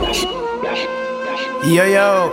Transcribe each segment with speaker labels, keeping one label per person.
Speaker 1: یو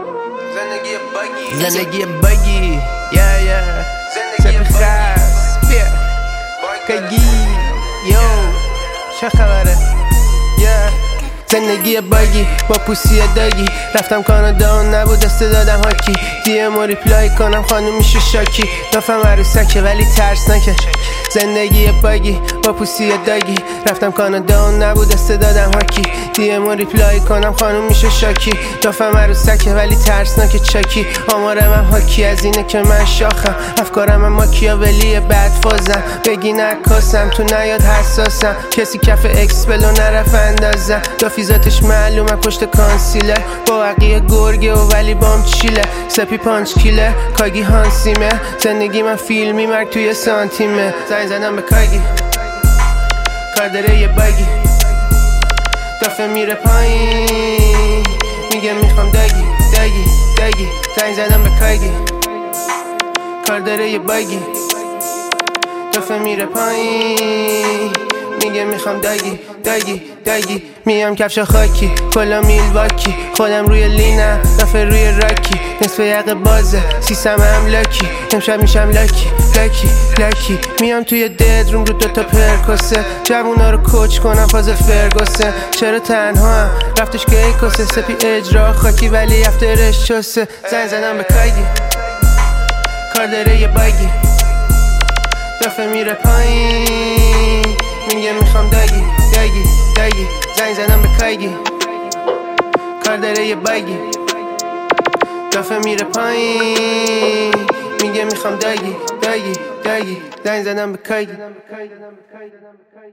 Speaker 1: زندگی بگی سپی خست بیا کگی یو چه خبره زندگی بگی با پوستی داگی رفتم کانادا و نبود استعدادم هاکی DM و ریپلای کنم خانوم میشه شاکی نفهم عروسکه ولی ترسناکه زندگی بگی با پوستی داگی رفتم کانادا و نبود استعدادم هاکی DM و ریپلای کنم خانوم میشه شاکی نفهم عروسکه ولی ترسناکه چاکی آمارم هم هاکی از اینه که من شاخم افکارم هم ماکیاولی بد فازم بگی نکاسم تو نیاد حساسم کسی کف اکسپلو نرف اندازم دافیزاتش معلومه پشت کانسیلر با وقیه گرگه و ولی بام چیله سپی پانچ کیله کاگی هانسیمه زندگی من فیلمی مرگ توی سانتیمه زنگ زدم به کاگی کار داره یه باگی دافه میره پایین میگه میخوام داگی زنگ زدم به کاگی کار داره یه باگی دافه میره پایین میگه میخوام داگی میام کفش خاکی کلا میلواکی خودم روی لینم دفعه روی راکی نصف یقه بازه سیسم املاکی امشب میشم لاکی میام توی دد روم رو دوتا پرکاسه جوونا رو کوچ کنم فاز فرگوسه چرا تنها هم رفتش گی کاسه سپی اجرا خاکی ولی افترش چاسه زنگ زدم به کاگی کار داره یه باگی دفعه میره پایین میگه میخوام داگی زنگ زدم به کاگی کار داره یه باگی دفعه میره پایین میگه میخوام داگی زنگ زدم به کاگی